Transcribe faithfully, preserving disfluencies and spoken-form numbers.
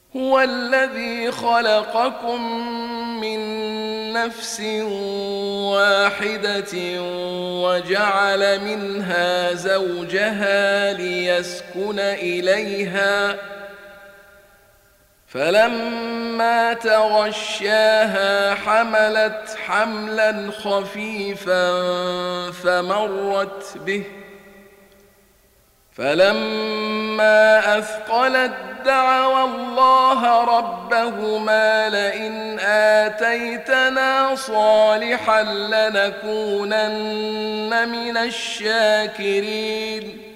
هو الذي خلقكم من نفس واحدة وجعل منها زوجها ليسكن إليها فلما تغشاها حملت حملا خفيفا فمرت به فلما أثقلت دعوا الله ربهما لئن آتيتنا صالحا لنكونن من الشاكرين